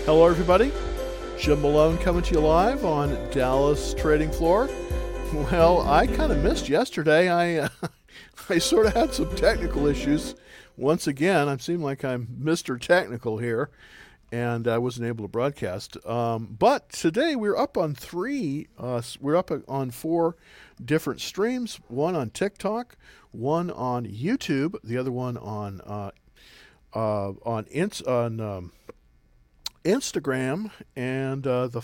Hello, everybody. Jim Malone coming to you live on Dallas Trading Floor. Well, I kind of missed yesterday. I sort of had some technical issues. Once again, I seem like I'm Mr. Technical here, and I wasn't able to broadcast. But today we're up on we're up on four different streams. One on TikTok, one on YouTube, the other one on Instagram, and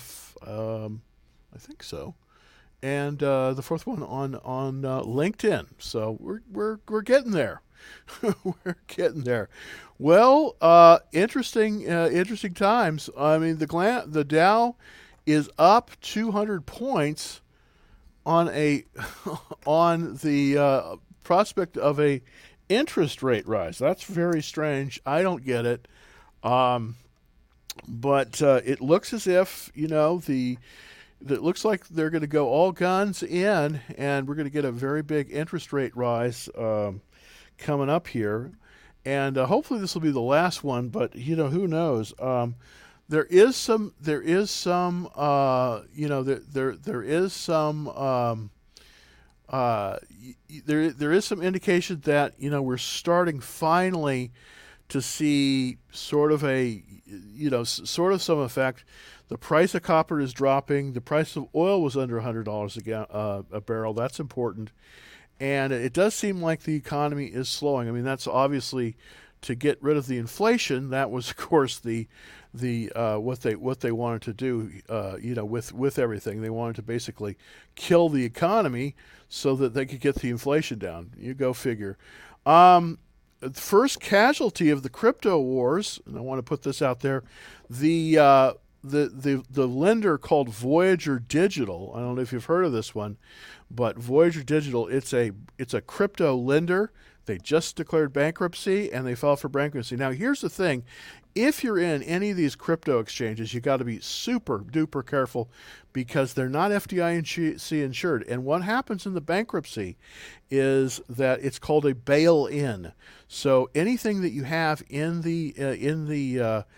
I think so, and the fourth one on LinkedIn. So we're getting there. We're getting there. Well, interesting times. I mean, the Dow is up 200 points on a on the prospect of a interest rate rise. That's very strange. I don't get it. But it looks as if, it looks like they're going to go all guns in, and we're going to get a very big interest rate rise coming up here. And hopefully this will be the last one, but who knows? There is some indication that we're starting finally to see sort of some effect. The price of copper is dropping. The price of oil was under $100 a barrel. That's important. And it does seem like the economy is slowing. I mean, that's obviously to get rid of the inflation. That was, of course, the what they wanted to do. With everything, they wanted to basically kill the economy so that they could get the inflation down. You go figure. The first casualty of the crypto wars, and I want to put this out there, the lender called Voyager Digital. I don't know if you've heard of this one, but Voyager Digital, it's a crypto lender. They just declared bankruptcy and they filed for bankruptcy. Now, here's the thing. If you're in any of these crypto exchanges, you got to be super duper careful because they're not FDIC insured. And what happens in the bankruptcy is that it's called a bail-in. So anything that you have in any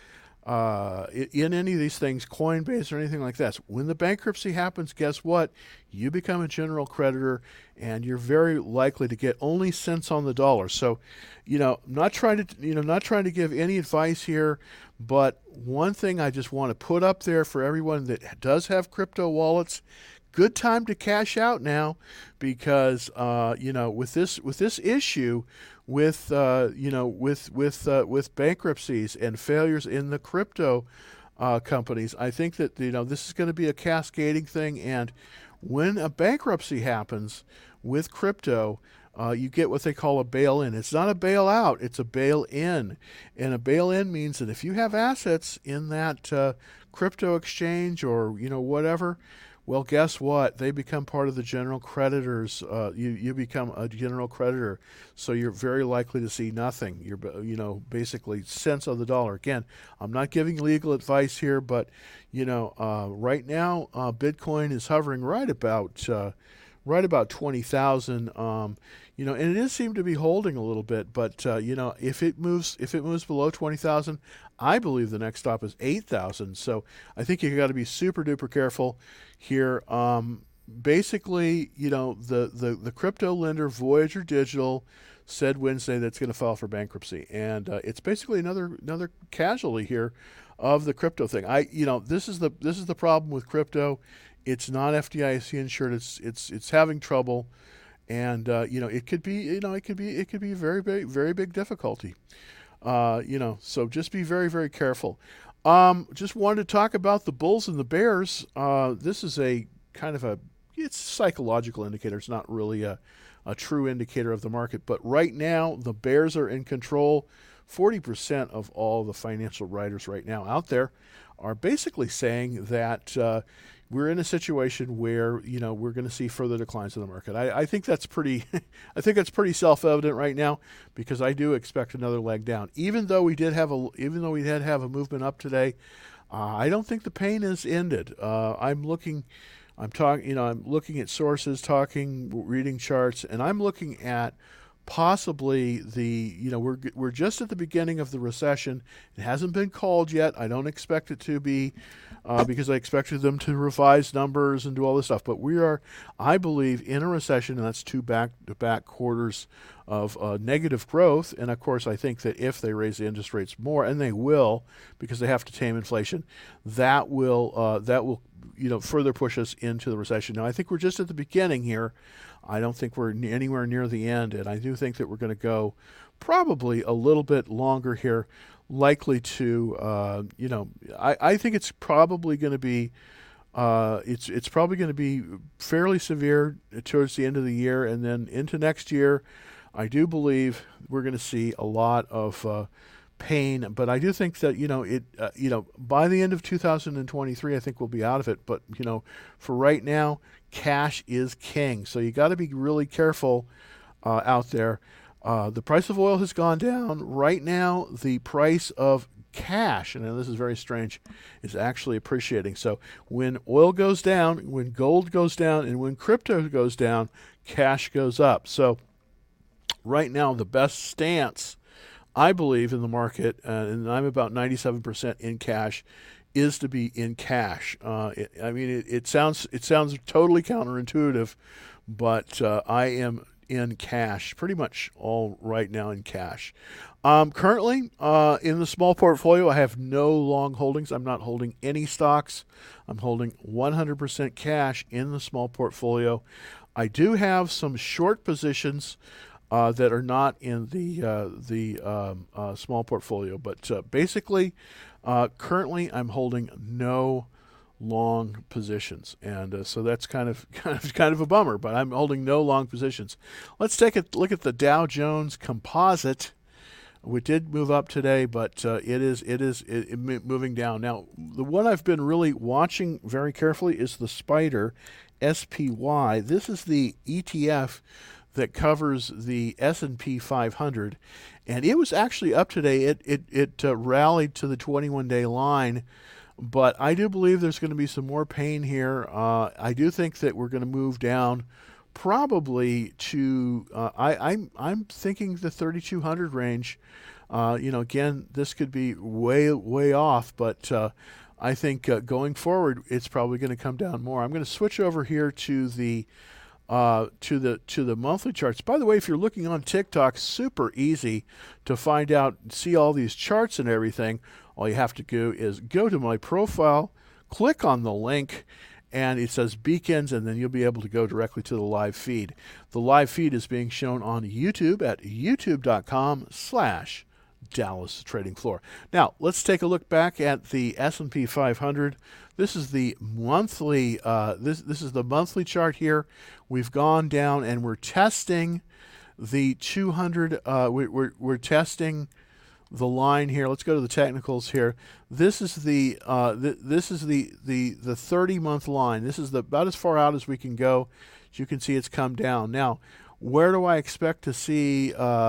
of these things, Coinbase or anything like that, when the bankruptcy happens, guess what? You become a general creditor, and you're very likely to get only cents on the dollar. So, I'm not trying to give any advice here, but one thing I just want to put up there for everyone that does have crypto wallets. Good time to cash out now, because with this issue, with bankruptcies and failures in the crypto companies, I think that this is going to be a cascading thing. And when a bankruptcy happens with crypto, you get what they call a bail-in. It's not a bailout; it's a bail-in. And a bail-in means that if you have assets in that crypto exchange or whatever. Well, guess what? They become part of the general creditors. You become a general creditor, so you're very likely to see nothing. You're basically cents on the dollar. Again, I'm not giving legal advice here, but right now Bitcoin is hovering right about 20,000. And it does seem to be holding a little bit, but if it moves below 20,000, I believe the next stop is 8,000. So I think you got to be super duper careful here. Basically, the crypto lender Voyager Digital said Wednesday that it's going to file for bankruptcy, and it's basically another casualty here of the crypto thing. This is the problem with crypto. It's not FDIC insured. It's having trouble, and it could be very big, very big difficulty. So just be very, very careful. Just wanted to talk about the bulls and the bears. This is a kind of it's a psychological indicator. It's not really a true indicator of the market. But right now, the bears are in control. 40% of all the financial writers right now out there are basically saying that we're in a situation where we're going to see further declines in the market. I think that's pretty. I think that's pretty self-evident right now, because I do expect another leg down. Even though we did have a movement up today, I don't think the pain is ended. I'm looking at sources, reading charts, and I'm looking at possibly we're just at the beginning of the recession. It hasn't been called yet. I don't expect it to be, because I expected them to revise numbers and do all this stuff. But we are, I believe, in a recession, and that's two back-to-back quarters of negative growth. And of course, I think that if they raise the interest rates more, and they will, because they have to tame inflation, that will further push us into the recession. Now, I think we're just at the beginning here. I don't think we're anywhere near the end, and I do think that we're going to go probably a little bit longer here, likely to, I think it's probably going to be, it's probably going to be fairly severe towards the end of the year, and then into next year, I do believe we're going to see a lot of pain, but I do think that by the end of 2023, I think we'll be out of it. But for right now, cash is king, so you got to be really careful out there. The price of oil has gone down. Right now, the price of cash, and this is very strange, is actually appreciating. So when oil goes down, when gold goes down, and when crypto goes down, cash goes up. So right now, the best stance, I believe, in the market, and I'm about 97% in cash, is to be in cash. It sounds totally counterintuitive, but I am in cash pretty much all right now in cash. Currently, in the small portfolio, I have no long holdings. I'm not holding any stocks. I'm holding 100% cash in the small portfolio. I do have some short positions that are not in the small portfolio, but basically, currently I'm holding no long positions, and so that's kind of a bummer. But I'm holding no long positions. Let's take a look at the Dow Jones Composite. We did move up today, but it is moving down. Now, the one I've been really watching very carefully is the SPDR, SPY. This is the ETF that covers the S&P 500, and it was actually up today. It rallied to the 21-day line, but I do believe there's going to be some more pain here. I do think that we're going to move down, probably to I'm thinking the 3,200 range. Again, this could be way off, but I think going forward, it's probably going to come down more. I'm going to switch over here to the monthly charts. By the way, if you're looking on TikTok, super easy to find out, see all these charts and everything. All you have to do is go to my profile, click on the link, and it says Beacons, and then you'll be able to go directly to the live feed. The live feed is being shown on YouTube at youtube.com/Dallas Trading Floor. Now, let's take a look back at the S&P 500. This is the monthly. This is the monthly chart here. We've gone down and we're testing the 200. We're testing the line here. Let's go to the technicals here. This is the 30-month line. This is about as far out as we can go. As you can see, it's come down. Now, where do I expect to see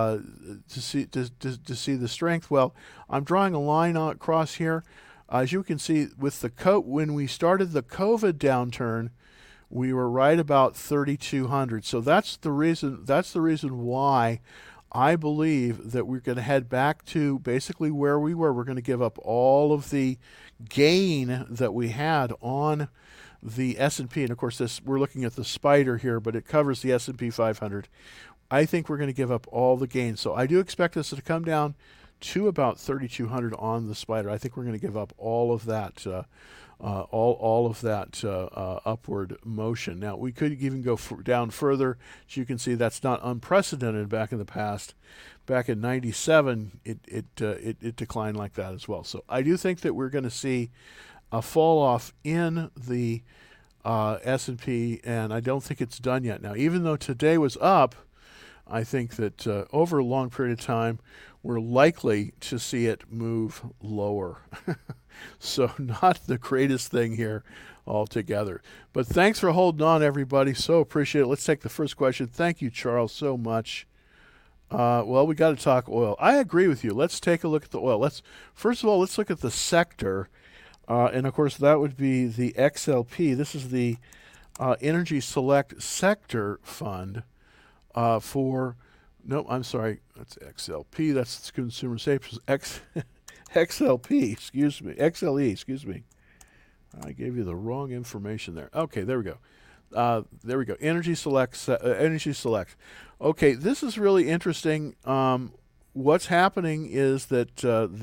the strength? Well, I'm drawing a line across here. As you can see, with when we started the COVID downturn, we were right about 3,200. So that's the reason. That's the reason why I believe that we're going to head back to basically where we were. We're going to give up all of the gain that we had on the S&P, and of course, we're looking at the SPDR here, but it covers the S&P 500. I think we're going to give up all the gain. So I do expect this to come down to about 3,200 on the SPDR. I think we're going to give up all of that. All of that upward motion. Now, we could even go down further. As you can see, that's not unprecedented back in the past. Back in 97, it declined like that as well. So I do think that we're going to see a fall off in the S&P, and I don't think it's done yet. Now, even though today was up, I think that over a long period of time, we're likely to see it move lower. So not the greatest thing here altogether. But thanks for holding on, everybody. So appreciate it. Let's take the first question. Thank you, Charles, so much. Well, we got to talk oil. I agree with you. Let's take a look at the oil. First of all, let's look at the sector. And, of course, that would be the XLP. This is the Energy Select Sector Fund for No, I'm sorry. That's XLP. That's Consumer Staples. XLP. Excuse me. XLE. Excuse me. I gave you the wrong information there. Okay, there we go. There we go. Energy Select. Energy Select. Okay, this is really interesting. What's happening is that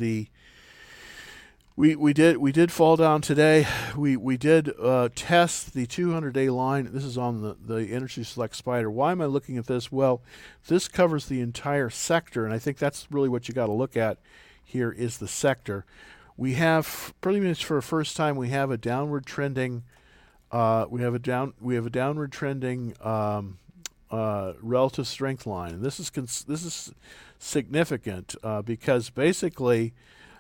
we did fall down today. We did test the 200-day line. This is on the Energy Select Spider. Why am I looking at this? Well, this covers the entire sector, and I think that's really what you got to look at here is the sector. We have pretty much for the first time we have a downward trending. We have a downward trending relative strength line, and this is significant because basically,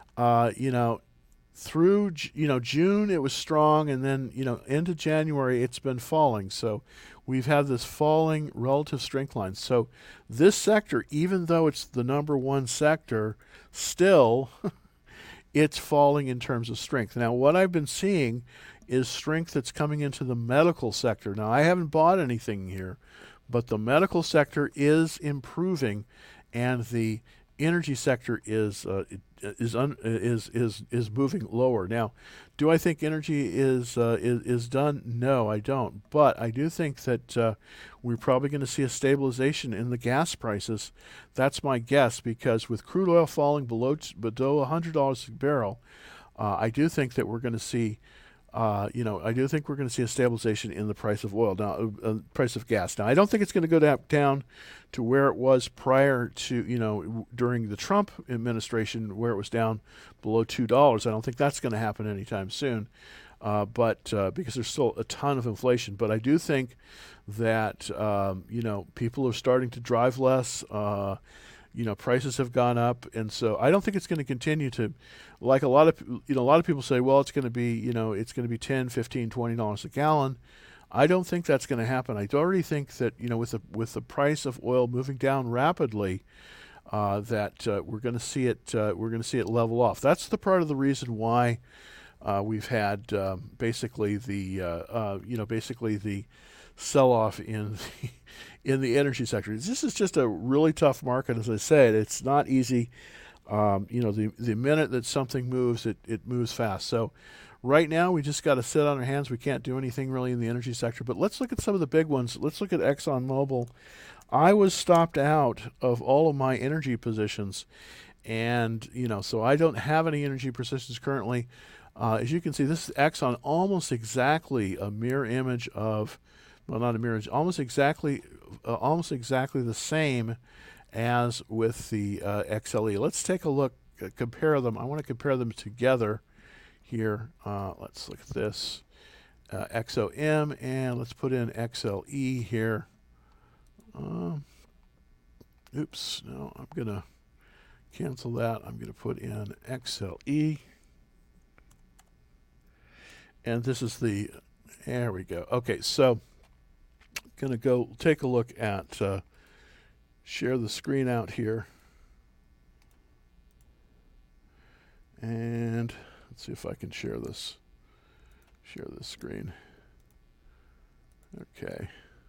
through June it was strong, and then into January it's been falling. So we've had this falling relative strength line. So this sector, even though it's the number one sector, still it's falling in terms of strength. Now what I've been seeing is strength that's coming into the medical sector. Now I haven't bought anything here, but the medical sector is improving, and the energy sector is moving lower. Now, do I think energy is done? No, I don't. But I do think that we're probably going to see a stabilization in the gas prices. That's my guess, because with crude oil falling below $100 a barrel, I do think that we're going to see. I do think we're going to see a stabilization in the price of oil now, price of gas. Now, I don't think it's going to go down to where it was prior to, during the Trump administration, where it was down below $2. I don't think that's going to happen anytime soon, but because there's still a ton of inflation. But I do think that people are starting to drive less. Prices have gone up, and so I don't think it's going to continue to, like a lot of people say, well, it's going to be, it's going to be $10, $15, $20 a gallon. I don't think that's going to happen. I already think that, with the price of oil moving down rapidly, that we're going to see it level off. That's the part of the reason why we've had basically the sell-off in the energy sector. This is just a really tough market, as I said. It's not easy. The minute that something moves, it moves fast. So right now we just got to sit on our hands. We can't do anything really in the energy sector. But let's look at some of the big ones. Let's look at ExxonMobil. I was stopped out of all of my energy positions, and so I don't have any energy positions currently. As you can see, this is Exxon, almost exactly a mirror image of. Well, not a mirror, almost exactly the same as with the XLE. Let's take a look, compare them. I want to compare them together here. Let's look at this XOM, and let's put in XLE here. Oops, no, I'm going to cancel that. I'm going to put in XLE. And this is there we go. Okay, so going to go take a look at, share the screen out here. And let's see if I can share this screen. Okay.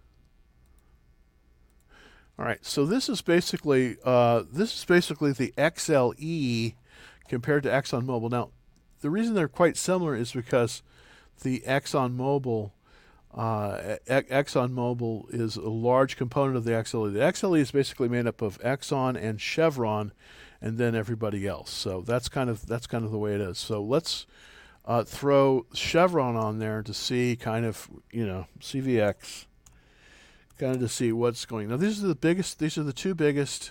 All right, so this is basically the XLE compared to ExxonMobil. Now, the reason they're quite similar is because the ExxonMobil is a large component of the XLE. The XLE is basically made up of Exxon and Chevron, and then everybody else. So that's kind of the way it is. So let's throw Chevron on there to see CVX, kind of to see what's going. Now these are the two biggest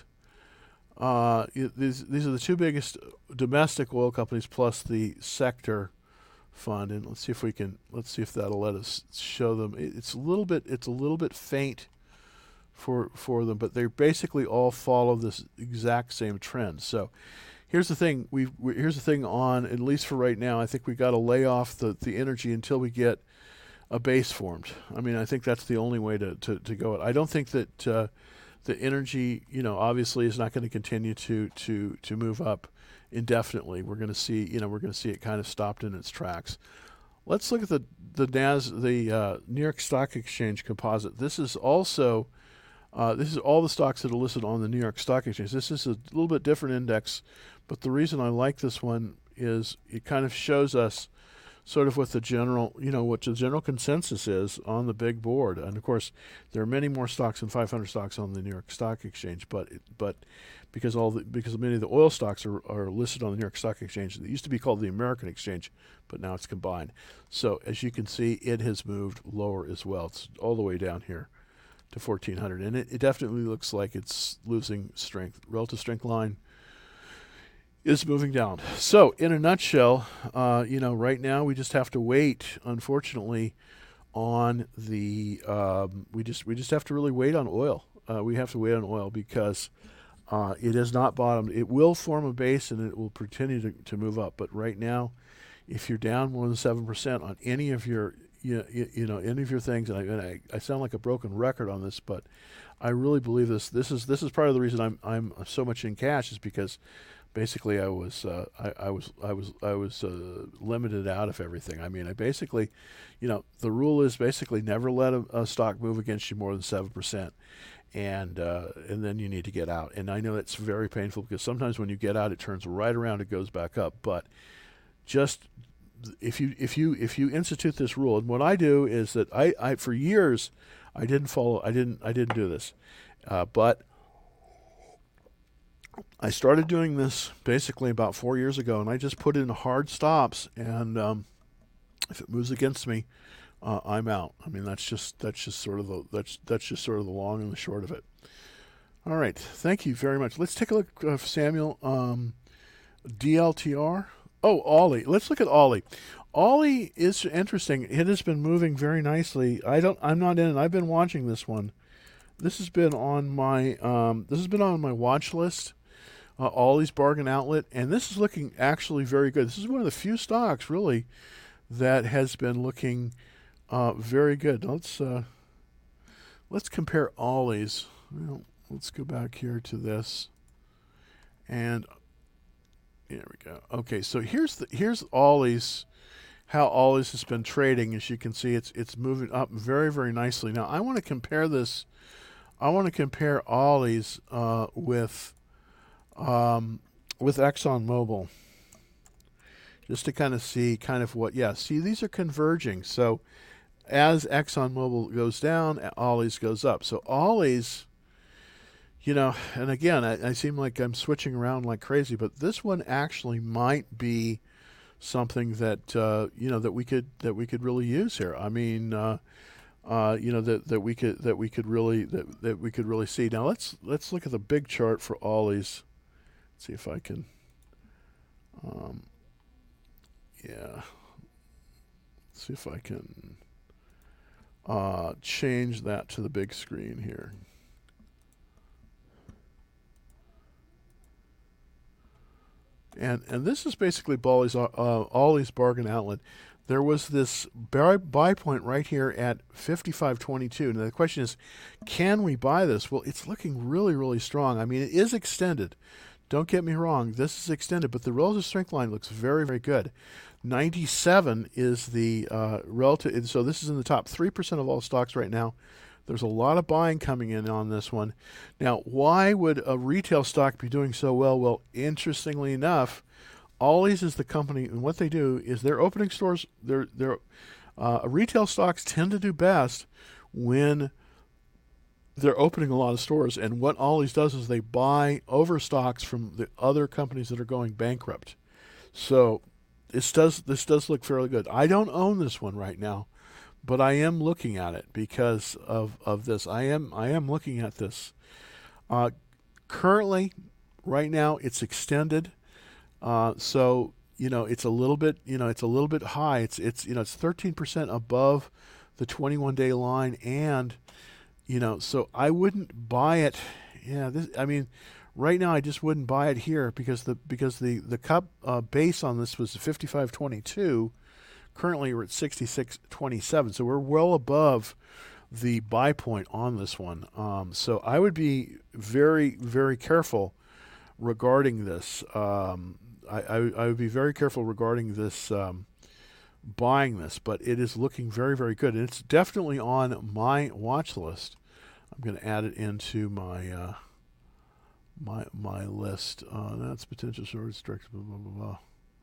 domestic oil companies plus the sector fund, and let's see if that'll let us show them. It's a little bit faint for them, but they basically all follow this exact same trend. So here's the thing. Here's the thing on, at least for right now, I think we got to lay off the energy until we get a base formed. I mean, I think that's the only way to go. I don't think that the energy, obviously is not going to continue to move up indefinitely. We're going to see it kind of stopped in its tracks. Let's look at the New York Stock Exchange Composite. This is also This is all the stocks that are listed on the New York Stock Exchange. This is a little bit different index, but the reason I like this one is it kind of shows us sort of what the general, what the general consensus is on the big board. And of course, there are many more stocks than 500 stocks on the New York Stock Exchange, but because many of the oil stocks are listed on the New York Stock Exchange. It used to be called the American Exchange, but now it's combined. So as you can see, it has moved lower as well. It's all the way down here to 1400, and it definitely looks like it's losing strength. Relative strength line is moving down. So in a nutshell, right now we just have to wait, unfortunately, on the we just have to really wait on oil. We have to wait on oil because it has not bottomed. It will form a base and it will continue to move up. But right now, if you're down more than 7% on any of your any of your things, and I sound like a broken record on this, but I really believe this. This is part of the reason I'm so much in cash is because basically I was limited out of everything. I mean, I basically, the rule is basically never let a stock move against you more than 7%. And then you need to get out. And I know that's very painful because sometimes when you get out, it turns right around, it goes back up. But just if you institute this rule, and what I do is that I for years I didn't do this, but I started doing this basically about 4 years ago, and I just put in hard stops, and if it moves against me, I'm out. I mean, that's just sort of the long and the short of it. All right, thank you very much. Let's take a look, Samuel. DLTR. Oh, Ollie. Let's look at Ollie. Ollie is interesting. It has been moving very nicely. I'm not in it. I've been watching this one. This has been on my watch list. Ollie's Bargain Outlet, and this is looking actually very good. This is one of the few stocks really that has been looking very good. Let's compare Ollie's. Well, let's go back here to this, and there we go. Okay, so here's Ollie's. How Ollie's has been trading. As you can see, it's moving up very, very nicely. Now I want to compare this. I want to compare Ollie's with ExxonMobil, just to kind of see what. Yeah, see, these are converging. So as ExxonMobil goes down, Ollie's goes up. So Ollie's, and again, I seem like I'm switching around like crazy, but this one actually might be something that that we could really use here. I mean, that we could really see. Now let's look at the big chart for Ollie's. See if I can. See if I can change that to the big screen here. And this is basically Ollie's Bargain Outlet. There was this buy point right here at 55.22. Now the question is, can we buy this? Well, it's looking really, really strong. I mean, it is extended. Don't get me wrong, this is extended, but the relative strength line looks very, very good. 97 is the relative, so this is in the top 3% of all stocks right now. There's a lot of buying coming in on this one. Now, why would a retail stock be doing so well? Well, interestingly enough, Ollie's is the company, and what they do is they're opening stores. Retail stocks tend to do best when they're opening a lot of stores, and what Ollie's does is they buy overstocks from the other companies that are going bankrupt. So this does look fairly good. I don't own this one right now, but I am looking at it because of this. I am looking at this. Currently, right now, it's extended. So it's a little bit high. It's 13% above the 21-day line, and so I wouldn't buy it. Yeah, right now I just wouldn't buy it here because the cup base on this was 55.22. Currently we're at 66.27, so we're well above the buy point on this one. So I would be very, very careful regarding this. I would be very careful regarding this, buying this, but it is looking very, very good, and it's definitely on my watch list. I'm going to add it into my my list. That's potential short structure. Blah blah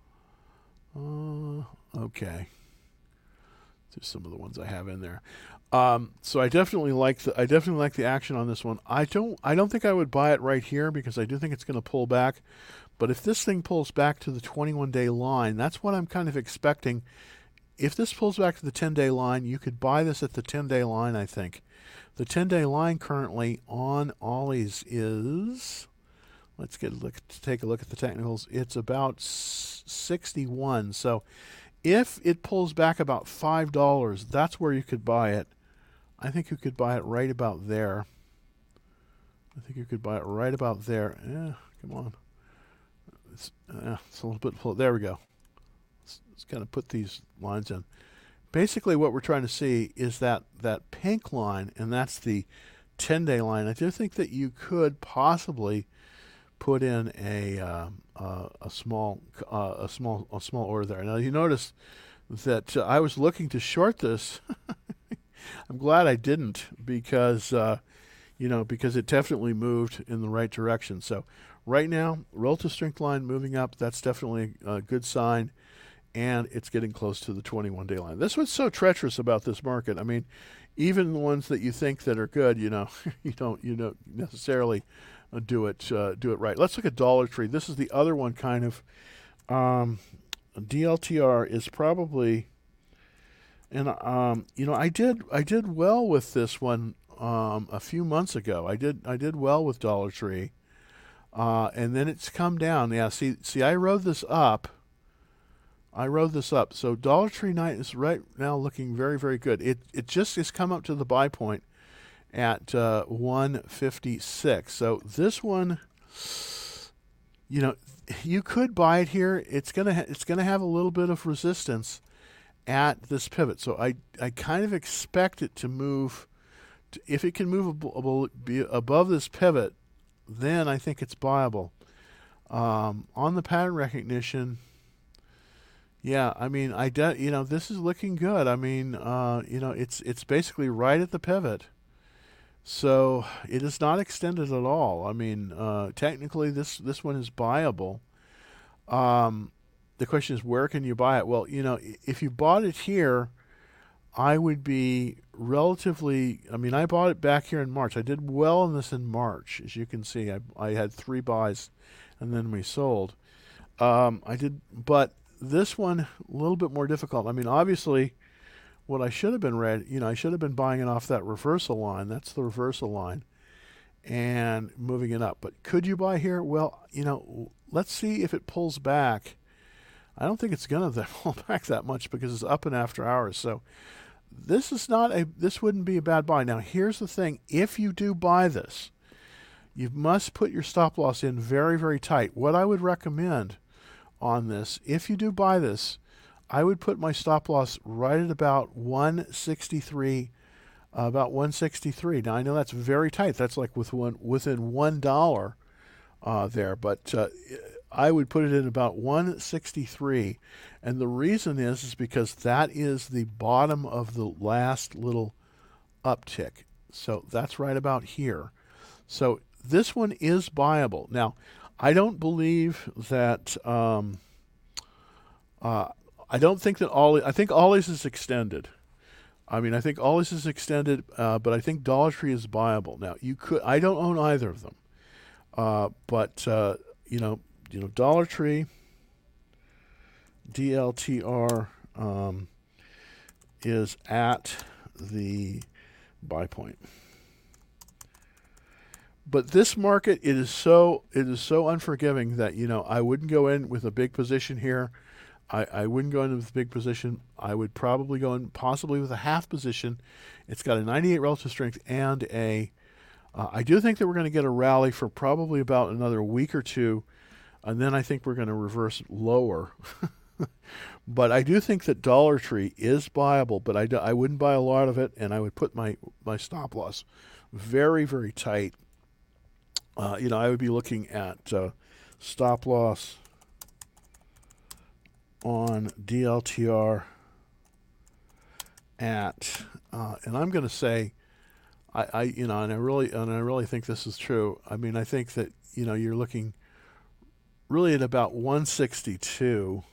blah. Okay. There's some of the ones I have in there. So I definitely like the action on this one. I don't think I would buy it right here because I do think it's going to pull back. But if this thing pulls back to the 21-day line, that's what I'm kind of expecting. If this pulls back to the 10-day line, you could buy this at the 10-day line, I think. The 10-day line currently on Ollie's is, let's take a look at the technicals. It's about 61. So if it pulls back about $5, that's where you could buy it. I think you could buy it right about there. Yeah, come on. It's a little bit. There we go. Let's kind of put these lines in. Basically, what we're trying to see is that pink line, and that's the 10-day line. I do think that you could possibly put in a small order there. Now you notice that I was looking to short this. I'm glad I didn't because because it definitely moved in the right direction. So right now, relative strength line moving up. That's definitely a good sign, and it's getting close to the 21-day line. That's what's so treacherous about this market. I mean, even the ones that you think that are good, you don't necessarily do it right. Let's look at Dollar Tree. This is the other one kind of. DLTR is probably, and I did well with this one a few months ago. I did well with Dollar Tree, and then it's come down. Yeah, see, I rode this up. So Dollar Tree night is right now looking very, very good. It just has come up to the buy point at 156. So this one, you could buy it here. It's gonna have a little bit of resistance at this pivot. So I kind of expect it to move. If it can move above this pivot, then I think it's buyable. On the pattern recognition, yeah, I mean, this is looking good. I mean, it's basically right at the pivot. So it is not extended at all. I mean, technically this one is buyable. The question is, where can you buy it? Well, if you bought it here, I would be relatively. I mean, I bought it back here in March. I did well in this in March, as you can see. I had 3 buys, and then we sold. I did, but this one a little bit more difficult. I mean, obviously, what I should have been I should have been buying it off that reversal line. That's the reversal line, and moving it up. But could you buy here? Well, let's see if it pulls back. I don't think it's going to pull back that much because it's up and after hours. So this wouldn't be a bad buy. Now, here's the thing. If you do buy this, you must put your stop loss in very, very tight. What I would recommend on this, if you do buy this, I would put my stop loss right at about 163. Now, I know that's very tight. That's like within $1 there, but I would put it in about 163, and the reason is because that is the bottom of the last little uptick. So that's right about here. So this one is buyable. Now, I don't believe that. I don't think that I think Ollie's is extended. I mean, I think Ollie's is extended, but I think Dollar Tree is buyable. Now, I don't own either of them, but Dollar Tree, DLTR is at the buy point. But this market, it is so unforgiving that I wouldn't go in with a big position here. I wouldn't go in with a big position. I would probably go in possibly with a half position. It's got a 98 relative strength and I do think that we're going to get a rally for probably about another week or two, and then I think we're going to reverse lower. But I do think that Dollar Tree is buyable, but I wouldn't buy a lot of it, and I would put my stop loss very, very tight. I would be looking at stop loss on DLTR at, and I'm going to say and I really think this is true. I mean, I think that you're looking really at about 162.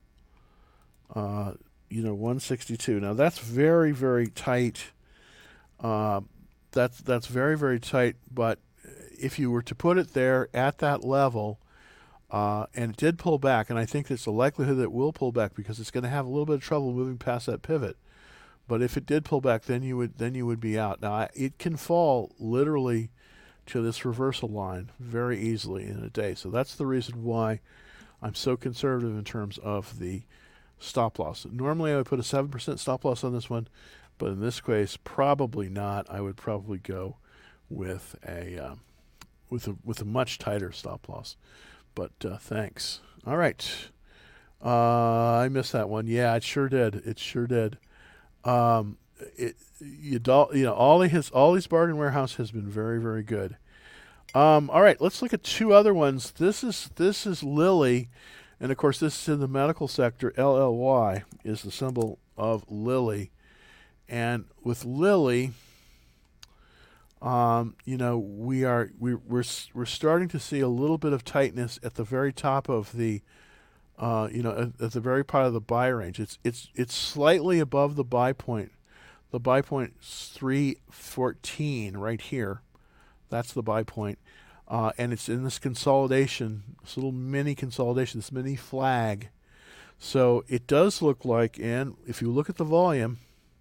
162. Now that's very, very tight. Uh, that's very, very tight. But if you were to put it there at that level, and it did pull back, and I think there's a likelihood that it will pull back because it's going to have a little bit of trouble moving past that pivot. But if it did pull back, then you would be out. Now it can fall literally to this reversal line very easily in a day. So that's the reason why I'm so conservative in terms of the stop loss. Normally I would put a 7% stop loss on this one, but in this case probably not. I would probably go with a much tighter stop loss. But thanks. All right. I missed that one. Yeah, it sure did. It sure did. All these bargain warehouse has been very, very good. All right, let's look at two other ones. This is Lilly, and of course this is in the medical sector. LLY is the symbol of Lilly, and with Lilly, we're starting to see a little bit of tightness at the very top of the at the very part of the buy range. It's slightly above the buy point. The buy point is 314 right here. That's the buy point. And it's in this consolidation, this little mini consolidation, this mini flag. So it does look like, and if you look at the volume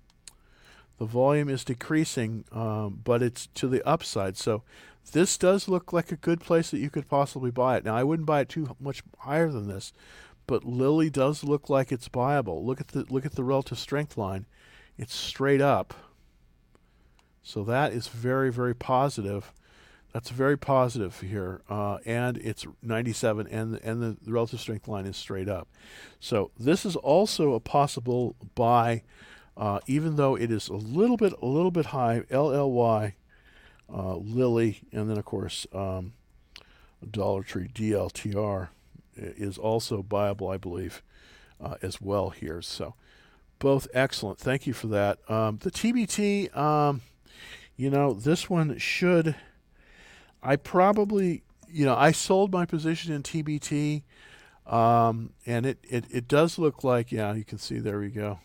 is decreasing, but it's to the upside. So this does look like a good place that you could possibly buy it. Now, I wouldn't buy it too much higher than this, but Lilly does look like it's buyable. Look at the relative strength line. It's straight up. So that is very, very positive. That's very positive here, and it's 97, and the relative strength line is straight up. So this is also a possible buy, even though it is a little bit high. LLY, Lilly, and then of course Dollar Tree DLTR is also buyable, I believe, as well here. So both excellent. Thank you for that. The TBT, this one should. I probably, I sold my position in TBT, and it does look like, you can see, there we go.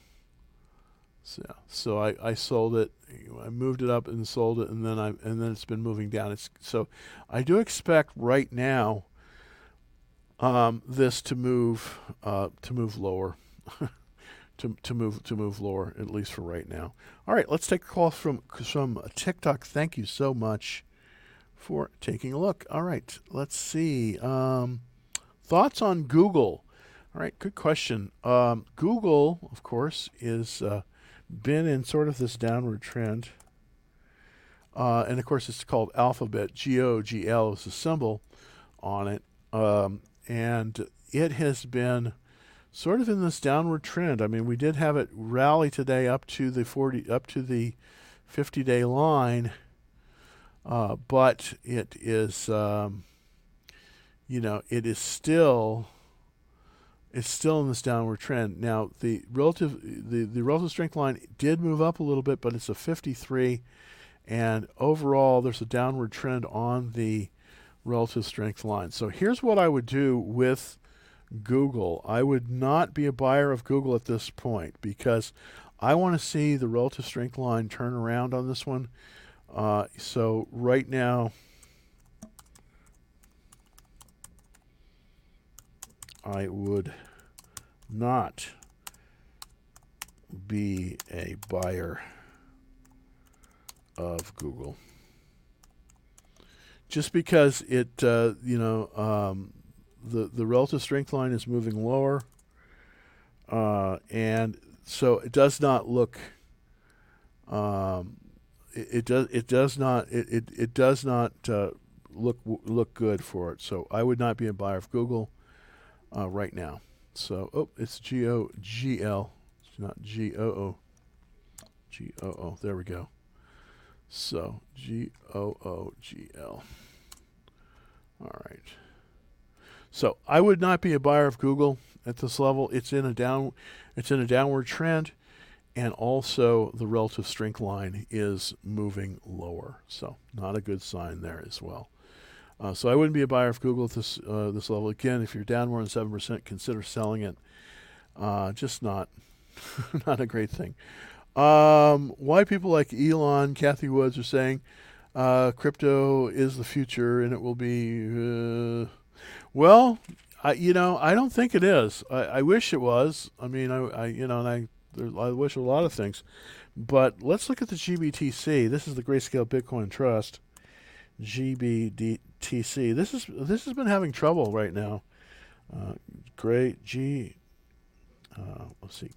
So I sold it, I moved it up and sold it, and then it's been moving down. So I do expect right now this to move lower, to move lower, at least for right now. All right, let's take a call from TikTok. Thank you so much for taking a look. All right, let's see. Thoughts on Google? All right, good question. Google, of course, is been in sort of this downward trend. And of course, it's called Alphabet. GOGL is the symbol on it. And it has been sort of in this downward trend. I mean, we did have it rally today up to the 50-day line. But it is, it is still in this downward trend. Now, the relative strength line did move up a little bit, but it's a 53, and overall there's a downward trend on the relative strength line. So here's what I would do with Google. I would not be a buyer of Google at this point because I want to see the relative strength line turn around on this one. So right now, I would not be a buyer of Google, just because it, the relative strength line is moving lower, and so it does not look. It does not look good for it. So I would not be a buyer of Google right now. So it's GOGL. It's not GOO. GOO. There we go. So GOOGL. All right. So I would not be a buyer of Google at this level. It's in a downward trend. and also the relative strength line is moving lower. So not a good sign there as well. So I wouldn't be a buyer of Google at this level. Again, if you're down more than 7%, consider selling it. Just not not a great thing. Why people like Elon, Kathy Woods are saying crypto is the future and it will be. Well, I don't think it is. I wish it was. I mean, I wish a lot of things. But let's look at the GBTC. This is the Grayscale Bitcoin Trust. GBTC. This has been having trouble right now. Let's see.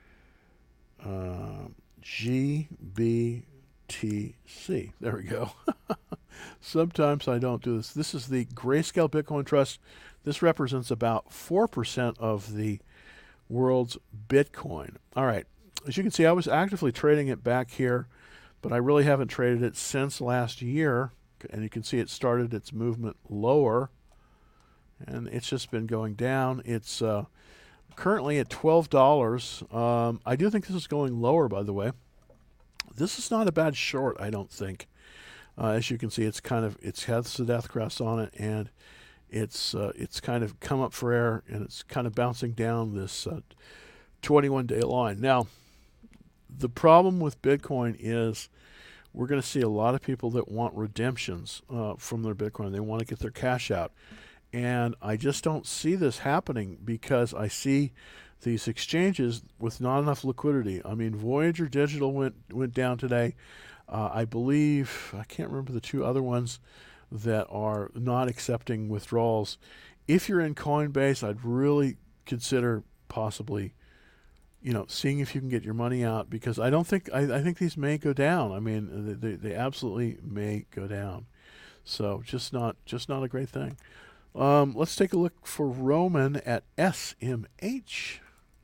GBTC. There we go. Sometimes I don't do this. This is the Grayscale Bitcoin Trust. This represents about 4% of the world's Bitcoin. All right. As you can see, I was actively trading it back here, but I really haven't traded it since last year. And you can see it started its movement lower, and it's just been going down. It's currently at $12. I do think this is going lower, by the way. This is not a bad short, I don't think. As you can see, it has the death cross on it, and it's kind of come up for air, and it's kind of bouncing down this 21-day line. Now, the problem with Bitcoin is we're going to see a lot of people that want redemptions from their Bitcoin. They want to get their cash out. And I just don't see this happening because I see these exchanges with not enough liquidity. I mean, Voyager Digital went down today. I believe, I can't remember the two other ones that are not accepting withdrawals. If you're in Coinbase, I'd really consider possibly seeing if you can get your money out, because I think these may go down. I mean, they absolutely may go down. So just not a great thing. Let's take a look for Roman at SMH.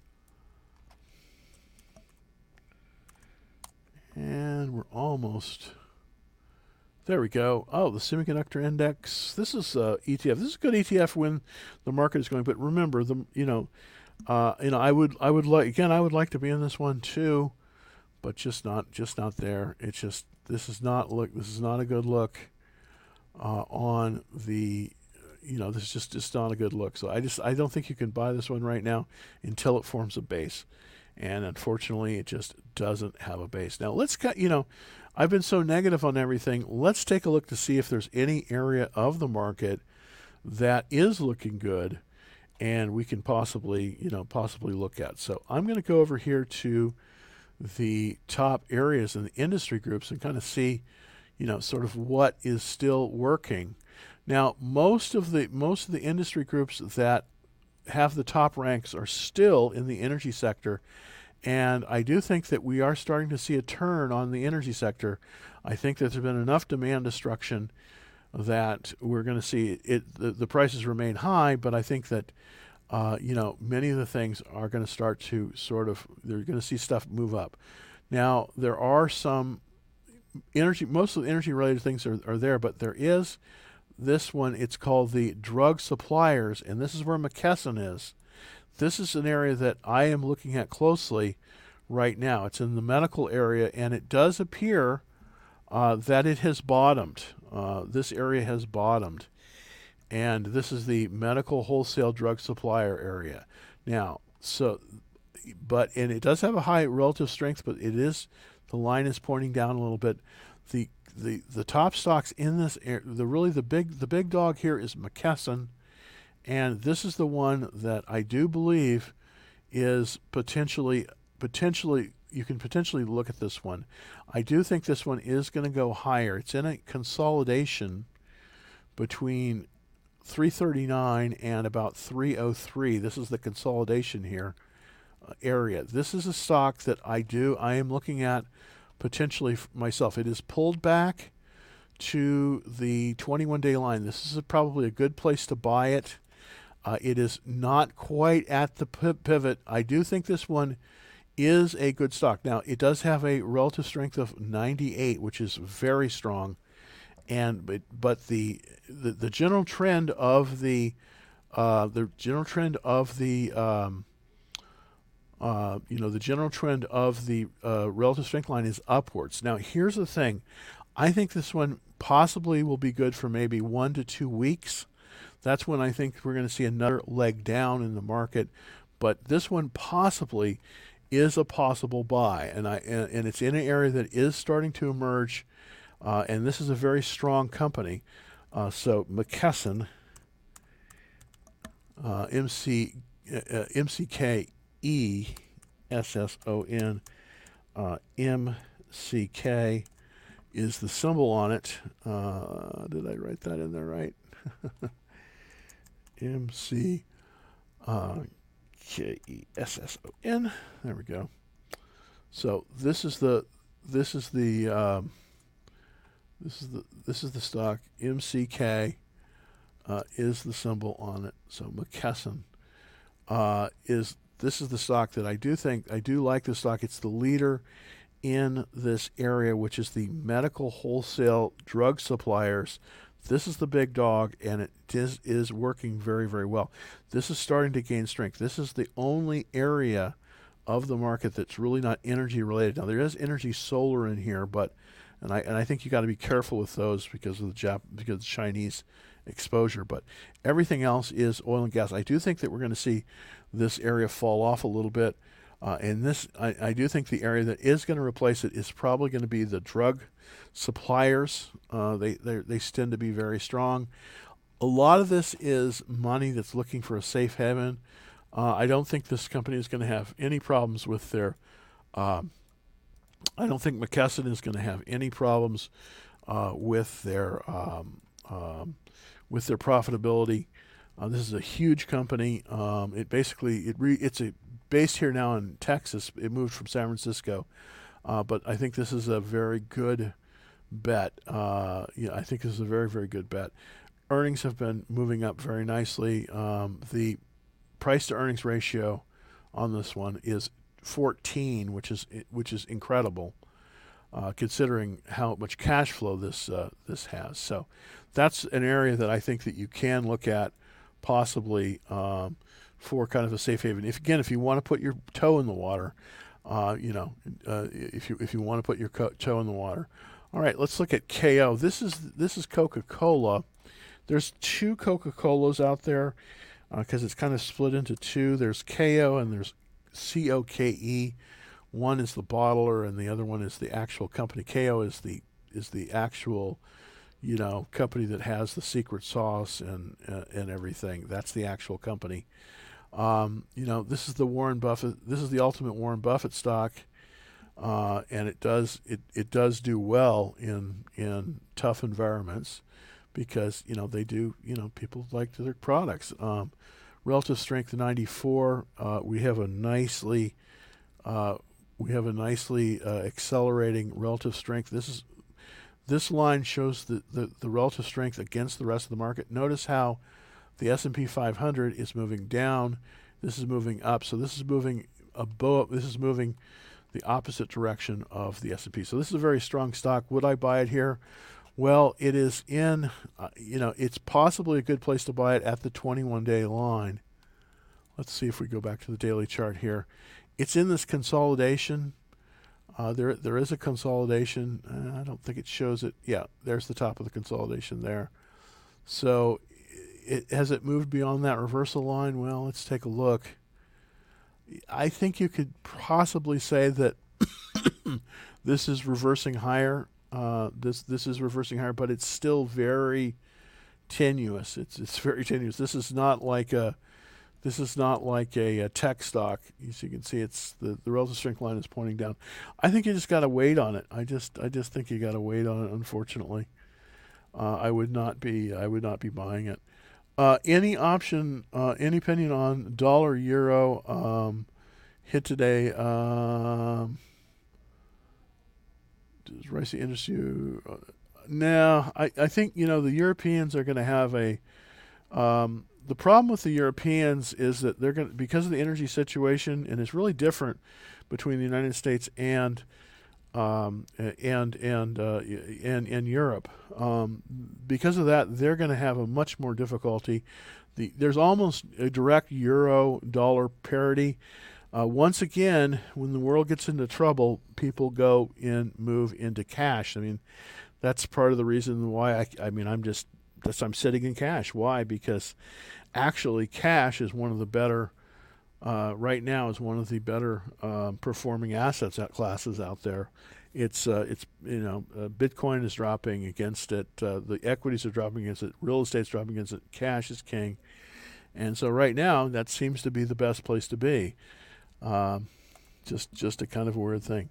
And we're almost, there we go. Oh, the semiconductor index. This is ETF. This is a good ETF when the market is going. But remember, I would like to be in this one too, but just not there. It's just this is not a good look on the. This is just not a good look. So I don't think you can buy this one right now until it forms a base, and unfortunately, it just doesn't have a base. Now let's cut. I've been so negative on everything. Let's take a look to see if there's any area of the market that is looking good, and we can possibly look at. So I'm going to go over here to the top areas in the industry groups and kind of see, sort of what is still working. Now, most of the industry groups that have the top ranks are still in the energy sector, and I do think that we are starting to see a turn on the energy sector. I think that there's been enough demand destruction that we're going to see the prices remain high, but I think that many of the things are going to start to they're going to see stuff move up. Now, there are some most of the energy related things are there, but there is this one. It's called the drug suppliers, and this is where McKesson is. This is an area that I am looking at closely right now. It's in the medical area, and it does appear that it has bottomed. This area has bottomed. And this is the medical wholesale drug supplier area. Now, and it does have a high relative strength, but the line is pointing down a little bit. The top stocks in this area, the big dog here is McKesson, and this is the one that I do believe is potentially you can potentially look at this one. I do think this one is going to go higher. It's in a consolidation between 339 and about 303. This is the consolidation here area. This is a stock that I am looking at potentially myself. It is pulled back to the 21-day line. This is probably a good place to buy it. It is not quite at the pivot. I do think this one is a good stock. Now, it does have a relative strength of 98, which is very strong. But the general trend of the The general trend of the relative strength line is upwards. Now, here's the thing. I think this one possibly will be good for maybe 1 to 2 weeks. That's when I think we're going to see another leg down in the market. But this one possibly is a possible buy, and it's in an area that is starting to emerge, and this is a very strong company. So McKesson, MCKESSON, MCK is the symbol on it. Did I write that in there right? MCKESSON. There we go. So this is the stock. MCK is the symbol on it. So McKesson is the stock that I do like this stock. It's the leader in this area, which is the medical wholesale drug suppliers. This is the big dog, and it is working very, very well. This is starting to gain strength. This is the only area of the market that's really not energy related. Now there is energy solar in here, but I think you got to be careful with those because of the Chinese exposure. But everything else is oil and gas. I do think that we're going to see this area fall off a little bit. And I do think the area that is going to replace it is probably going to be the drug suppliers. They tend to be very strong. A lot of this is money that's looking for a safe haven. I don't think this company is going to have any problems with their. I don't think McKesson is going to have any problems with their profitability. This is a huge company. It's based here now in Texas. It moved from San Francisco, but I think this is a very good bet. I think this is a very, very good bet. Earnings have been moving up very nicely. The price to earnings ratio on this one is 14, which is incredible, considering how much cash flow this has. So that's an area that I think that you can look at possibly for kind of a safe haven. If you want to put your toe in the water, if you want to put your toe in the water. All right, let's look at KO. This is Coca-Cola. There's two Coca-Colas out there because it's kind of split into two. There's KO and there's COKE. One is the bottler and the other one is the actual company. KO is the actual company that has the secret sauce and everything. That's the actual company. This is the Warren Buffett. This is the ultimate Warren Buffett stock, and it does do well in tough environments because they do. People like their products. Relative strength 94. We have a nicely accelerating relative strength. This line shows the relative strength against the rest of the market. Notice how the S&P 500 is moving down. This is moving up. So this is moving above. This is moving the opposite direction of the S&P. So this is a very strong stock. Would I buy it here? Well, it is in. It's possibly a good place to buy it at the 21-day line. Let's see if we go back to the daily chart here. It's in this consolidation. There is a consolidation. I don't think it shows it. Yeah, there's the top of the consolidation there. So has it moved beyond that reversal line? Well, let's take a look. I think you could possibly say that this is reversing higher. This is reversing higher, but it's still very tenuous. It's very tenuous. This is not like a tech stock. As you can see, it's the relative strength line is pointing down. I think you just got to wait on it. I just think you got to wait on it. Unfortunately, I would not be buying it. Any opinion on dollar euro hit today? Does Ricey Industry? No, I think the Europeans are going to have a. The problem with the Europeans is that they're going because of the energy situation, and it's really different between the United States and Europe. Because of that, they're going to have a much more difficulty. There's almost a direct euro dollar parity. Once again, when the world gets into trouble, people move into cash. I mean, that's part of the reason why I'm sitting in cash. Why? Because actually, cash is one of the better right now is one of the better performing assets classes out there. Bitcoin is dropping against it. The equities are dropping against it. Real estate's dropping against it. Cash is king, and so right now that seems to be the best place to be. Just a kind of weird thing.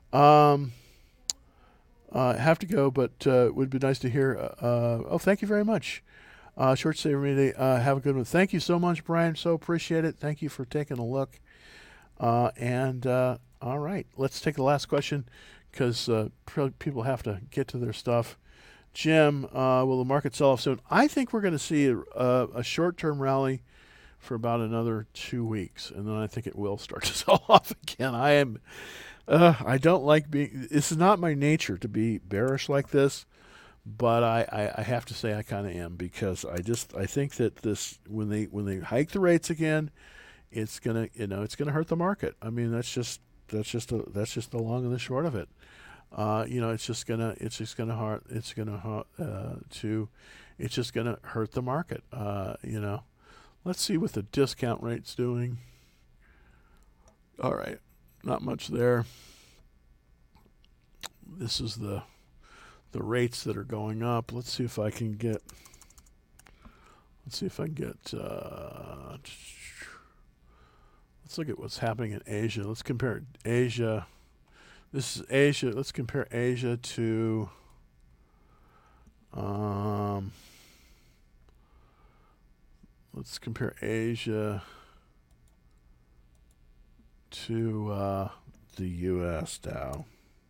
I have to go, but it would be nice to hear. Thank you very much. Short Stay Media. Have a good one. Thank you so much, Brian. So appreciate it. Thank you for taking a look. All right, let's take the last question because people have to get to their stuff. Jim, will the market sell off soon? I think we're going to see a short-term rally for about another 2 weeks, and then I think it will start to sell off again. I don't like this is not my nature to be bearish like this, but I have to say I kind of am, because I think that this when they hike the rates again, it's gonna hurt the market. I mean, that's just the long and the short of it. It's just gonna hurt the market. Let's see what the discount rate's doing. All right, not much there. This is the rates that are going up. Let's see if I can get. Let's look at what's happening in Asia. Let's compare Asia. This is Asia. Let's compare Asia to. Let's compare Asia to the U.S. Dow.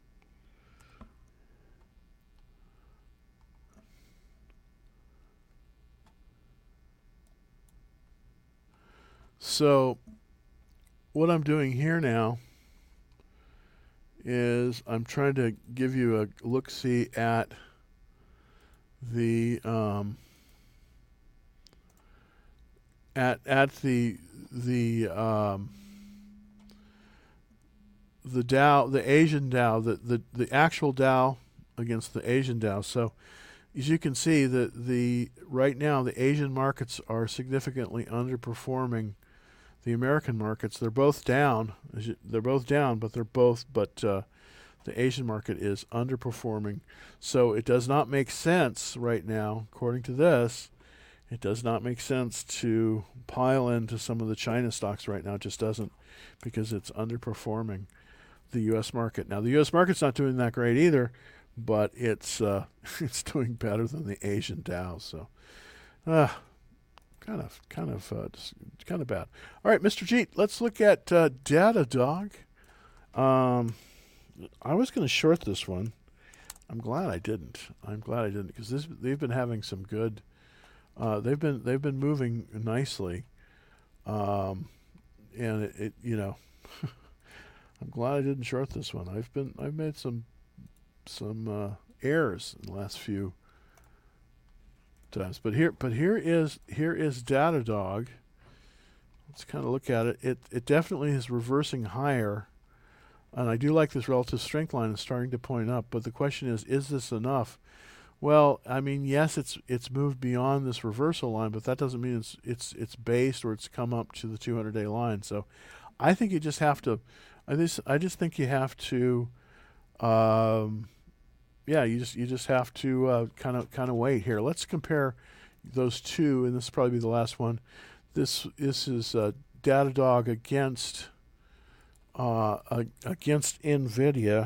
So what I'm doing here now is I'm trying to give you a look-see at the the Dow, the Asian Dow, the actual Dow against the Asian Dow. So as you can see, right now the Asian markets are significantly underperforming the American markets. They're both down. But the Asian market is underperforming. So it does not make sense right now, according to this. It does not make sense to pile into some of the China stocks right now. It just doesn't, because it's underperforming the U.S. market. Now, the U.S. market's not doing that great either, but it's doing better than the Asian Dow. So, kind of bad. All right, Mr. Jeet, let's look at Datadog. I was going to short this one. I'm glad I didn't because they've been having some good. They've been moving nicely, and it I'm glad I didn't short this one. I've made some errors in the last few times, but here is Datadog. Let's kind of look at it. It definitely is reversing higher, and I do like this relative strength line is starting to point up. But the question is this enough? Well, I mean, yes, it's moved beyond this reversal line, but that doesn't mean it's based or it's come up to the 200-day line. So, I think you just have to. I just think you have to. You just have to kind of wait here. Let's compare those two, and this will probably be the last one. This is Datadog against NVIDIA.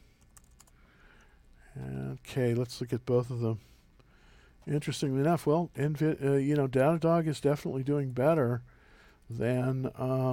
Okay, let's look at both of them. Interestingly enough, well, Datadog is definitely doing better than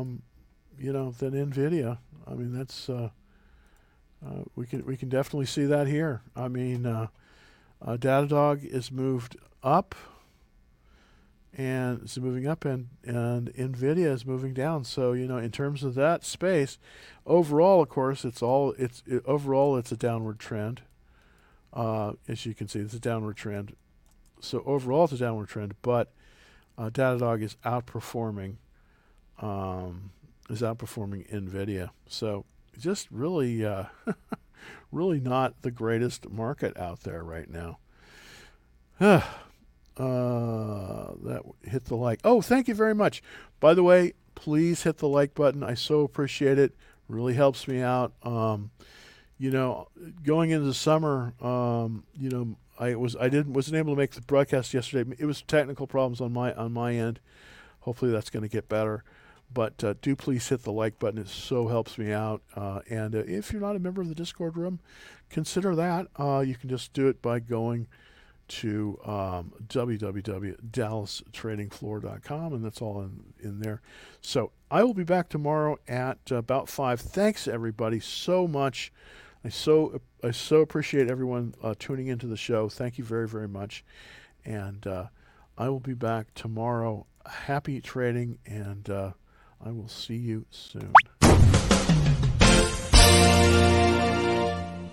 NVIDIA. I mean, that's we can definitely see that here. I mean, Datadog is moved up, and it's moving up, and NVIDIA is moving down. So in terms of that space, overall, of course, it's a downward trend. As you can see, it's a downward trend. So overall, it's a downward trend, but Datadog is outperforming is outperforming NVIDIA. So just really, really not the greatest market out there right now. That hit the like. Oh, thank you very much. By the way, please hit the like button. I so appreciate it. Really helps me out. Going into the summer, wasn't able to make the broadcast yesterday. It was technical problems on my end. Hopefully that's going to get better. But do please hit the like button. It so helps me out. And if you're not a member of the Discord room, consider that. You can just do it by going to www.dallastradingfloor.com, and that's all in there. So I will be back tomorrow at about 5. Thanks, everybody, so much. I so appreciate everyone tuning into the show. Thank you very, very much. And I will be back tomorrow. Happy trading, and I will see you soon.